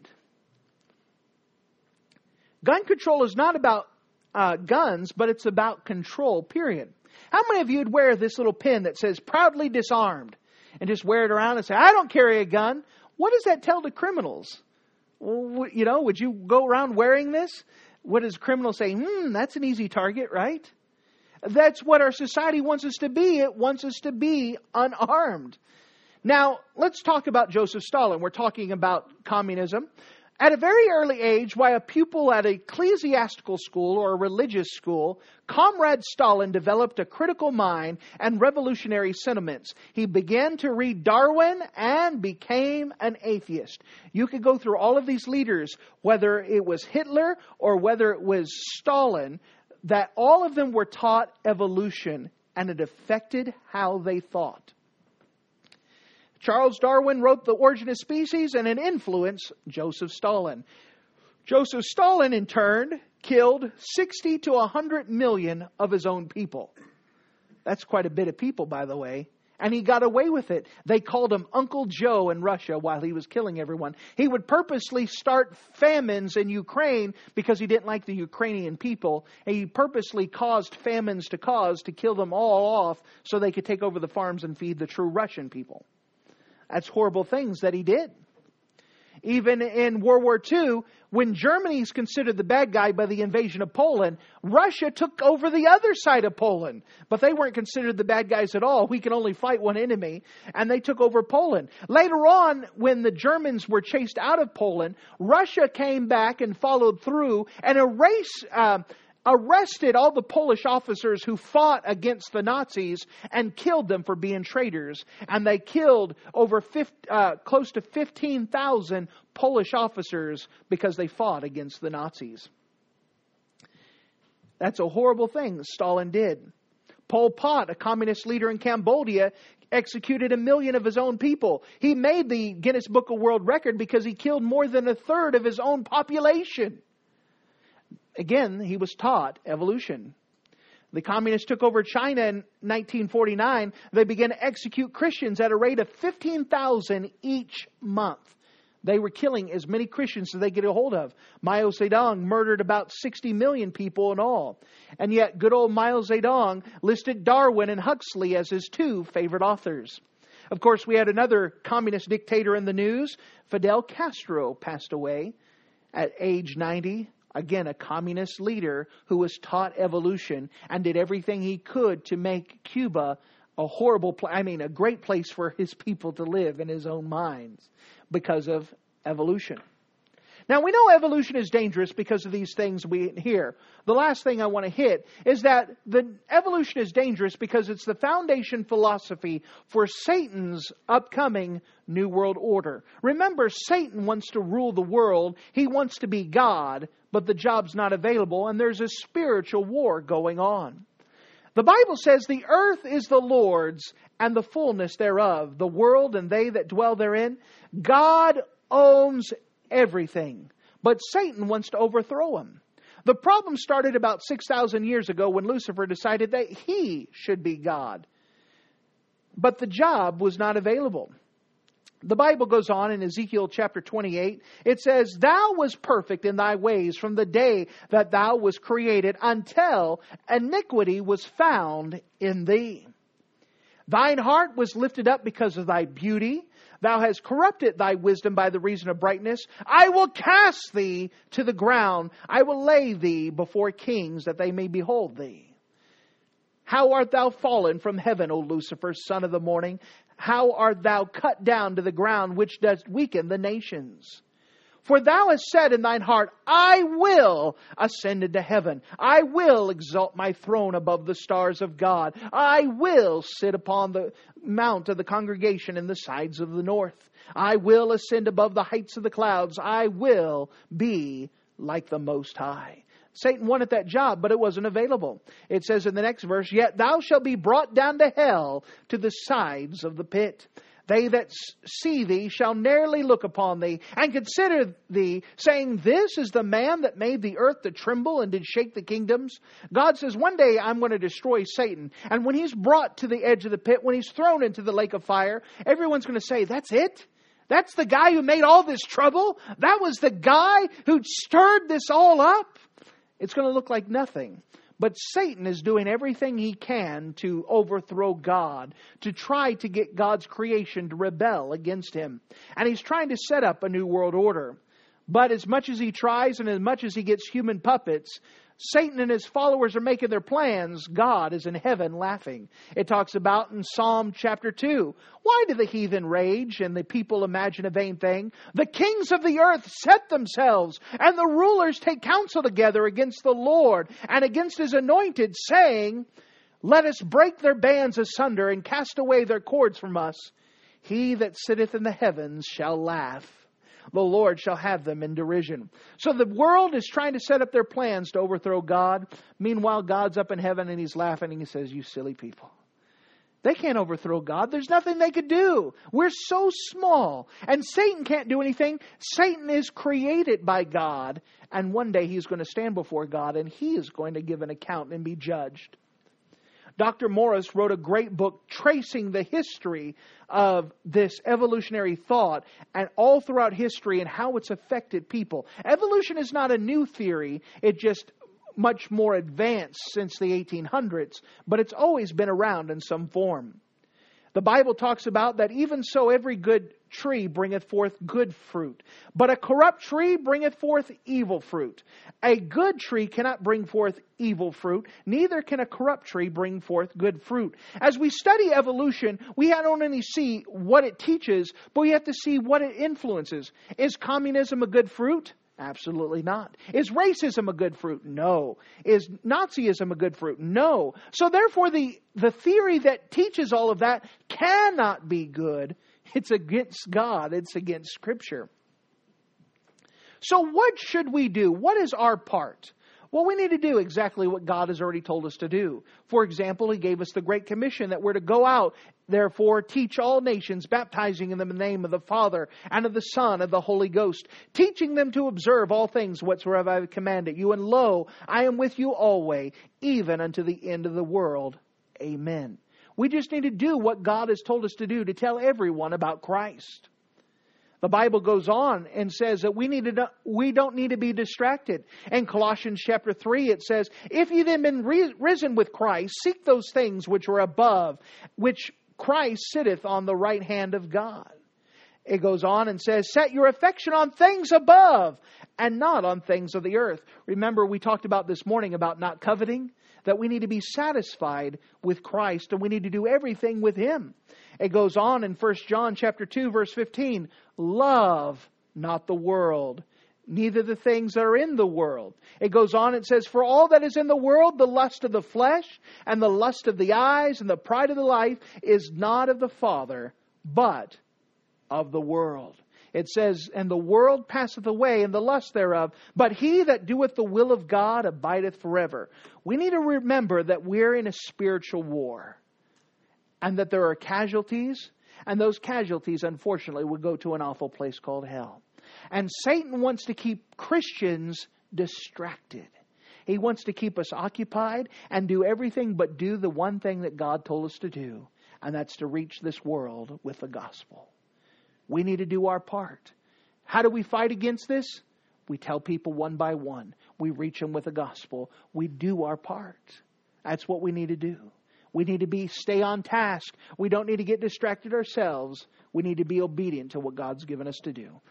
Gun control is not about uh, guns, but it's about control, period. How many of you would wear this little pin that says proudly disarmed and just wear it around and say, I don't carry a gun? What does that tell to criminals? Well, you know, would you go around wearing this? What does criminals say? Hmm, that's an easy target, right? That's what our society wants us to be. It wants us to be unarmed. Now, let's talk about Joseph Stalin. We're talking about communism. At a very early age, while a pupil at an ecclesiastical school or a religious school, Comrade Stalin developed a critical mind and revolutionary sentiments. He began to read Darwin and became an atheist. You could go through all of these leaders, whether it was Hitler or whether it was Stalin, that all of them were taught evolution, and it affected how they thought. Charles Darwin wrote The Origin of Species, and it influenced Joseph Stalin. Joseph Stalin, in turn, killed sixty to one hundred million of his own people. That's quite a bit of people, by the way. And he got away with it. They called him Uncle Joe in Russia while he was killing everyone. He would purposely start famines in Ukraine because he didn't like the Ukrainian people. And he purposely caused famines to cause to kill them all off so they could take over the farms and feed the true Russian people. That's horrible things that he did. Even in World War Two, when Germany's considered the bad guy by the invasion of Poland, Russia took over the other side of Poland. But they weren't considered the bad guys at all. We can only fight one enemy. And they took over Poland. Later on, when the Germans were chased out of Poland, Russia came back and followed through and erased... Uh, arrested all the Polish officers who fought against the Nazis and killed them for being traitors. And they killed over fifty, uh, close to fifteen thousand Polish officers because they fought against the Nazis. That's a horrible thing Stalin did. Pol Pot, a communist leader in Cambodia, executed a million of his own people. He made the Guinness Book of World Record because he killed more than a third of his own population. Again, he was taught evolution. The communists took over China in nineteen forty-nine. They began to execute Christians at a rate of fifteen thousand each month. They were killing as many Christians as they get a hold of. Mao Zedong murdered about sixty million people in all. And yet, good old Mao Zedong listed Darwin and Huxley as his two favorite authors. Of course, we had another communist dictator in the news. Fidel Castro passed away at age ninety. Again, a communist leader who was taught evolution and did everything he could to make Cuba a horrible, pl- I mean, a great place for his people to live in his own minds because of evolution. Now, we know evolution is dangerous because of these things we hear. The last thing I want to hit is that the evolution is dangerous because it's the foundation philosophy for Satan's upcoming New World Order. Remember, Satan wants to rule the world. He wants to be God, but the job's not available, and there's a spiritual war going on. The Bible says the earth is the Lord's and the fullness thereof, the world and they that dwell therein. God owns everything, but Satan wants to overthrow him. The problem started about six thousand years ago when Lucifer decided that he should be God. But the job was not available. The Bible goes on in Ezekiel chapter twenty-eight. It says, Thou was perfect in thy ways from the day that thou was created until iniquity was found in thee. Thine heart was lifted up because of thy beauty. Thou hast corrupted thy wisdom by the reason of brightness. I will cast thee to the ground. I will lay thee before kings that they may behold thee. How art thou fallen from heaven, O Lucifer, son of the morning? How art thou cut down to the ground, which dost weaken the nations? For thou hast said in thine heart, I will ascend into heaven. I will exalt my throne above the stars of God. I will sit upon the mount of the congregation in the sides of the north. I will ascend above the heights of the clouds. I will be like the Most High. Satan wanted that job, but it wasn't available. It says in the next verse, Yet thou shalt be brought down to hell, to the sides of the pit. They that see thee shall narrowly look upon thee, and consider thee, saying, This is the man that made the earth to tremble and did shake the kingdoms. God says, one day I'm going to destroy Satan. And when he's brought to the edge of the pit, when he's thrown into the lake of fire, everyone's going to say, That's it? That's the guy who made all this trouble? That was the guy who stirred this all up? It's going to look like nothing. But Satan is doing everything he can to overthrow God, to try to get God's creation to rebel against him. And he's trying to set up a new world order. But as much as he tries and as much as he gets human puppets, Satan and his followers are making their plans. God is in heaven laughing. It talks about in Psalm chapter two. Why do the heathen rage and the people imagine a vain thing? The kings of the earth set themselves, and the rulers take counsel together against the Lord and against his anointed, saying, Let us break their bands asunder and cast away their cords from us. He that sitteth in the heavens shall laugh. The Lord shall have them in derision. So the world is trying to set up their plans to overthrow God. Meanwhile, God's up in heaven and he's laughing and he says, You silly people. They can't overthrow God. There's nothing they could do. We're so small. And Satan can't do anything. Satan is created by God. And one day he's going to stand before God and he is going to give an account and be judged. Doctor Morris wrote a great book tracing the history of this evolutionary thought and all throughout history and how it's affected people. Evolution is not a new theory. It's just much more advanced since the eighteen hundreds, but it's always been around in some form. The Bible talks about that even so every good tree bringeth forth good fruit, but a corrupt tree bringeth forth evil fruit. A good tree cannot bring forth evil fruit, neither can a corrupt tree bring forth good fruit. As we study evolution, we not only see what it teaches, but we have to see what it influences. Is communism a good fruit? Absolutely not. Is racism a good fruit? No. Is Nazism a good fruit? No. So therefore, the, the theory that teaches all of that cannot be good. It's against God. It's against Scripture. So what should we do? What is our part? Well, we need to do exactly what God has already told us to do. For example, He gave us the Great Commission that we're to go out, therefore, teach all nations, baptizing in the name of the Father and of the Son and of the Holy Ghost, teaching them to observe all things whatsoever I have commanded you. And lo, I am with you always, even unto the end of the world. Amen. We just need to do what God has told us to do, to tell everyone about Christ. The Bible goes on and says that we need to, we don't need to be distracted. In Colossians chapter three, it says, if ye then been risen with Christ, seek those things which are above, which Christ sitteth on the right hand of God. It goes on and says, set your affection on things above and not on things of the earth. Remember, we talked about this morning about not coveting, that we need to be satisfied with Christ and we need to do everything with Him. It goes on in First John chapter two, verse fifteen, love not the world, neither the things that are in the world. It goes on and says, for all that is in the world, the lust of the flesh and the lust of the eyes and the pride of the life is not of the Father, but of the world. It says, and the world passeth away and the lust thereof, but he that doeth the will of God abideth forever. We need to remember that we're in a spiritual war and that there are casualties, and those casualties, unfortunately, will go to an awful place called hell. And Satan wants to keep Christians distracted. He wants to keep us occupied and do everything but do the one thing that God told us to do, and that's to reach this world with the gospel. We need to do our part. How do we fight against this? We tell people one by one. We reach them with the gospel. We do our part. That's what we need to do. We need to be stay on task. We don't need to get distracted ourselves. We need to be obedient to what God's given us to do.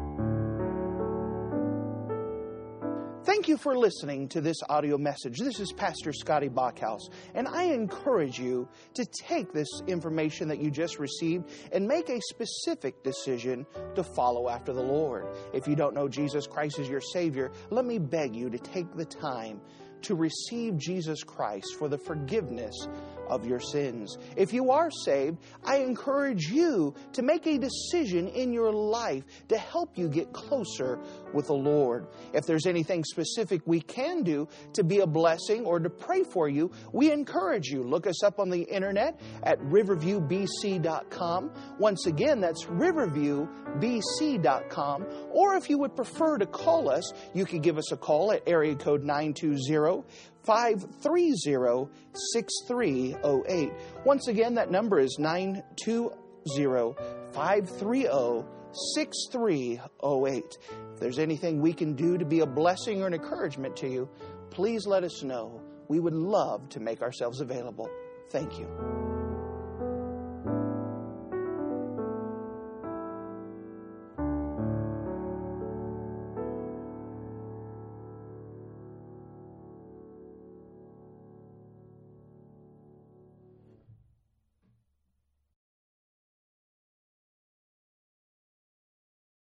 Thank you for listening to this audio message. This is Pastor Scotty Bachhaus, and I encourage you to take this information that you just received and make a specific decision to follow after the Lord. If you don't know Jesus Christ as your Savior, let me beg you to take the time to receive Jesus Christ for the forgiveness of your sins. If you are saved, I encourage you to make a decision in your life to help you get closer with the Lord. If there's anything specific we can do to be a blessing or to pray for you, we encourage you. Look us up on the internet at riverview b c dot com. Once again, that's riverview b c dot com. Or if you would prefer to call us, you can give us a call at area code nine two zero, five three zero, six three zero eight. Once again, that number is nine two zero, five three zero, six three zero eight. If there's anything we can do to be a blessing or an encouragement to you, please let us know. We would love to make ourselves available. Thank you.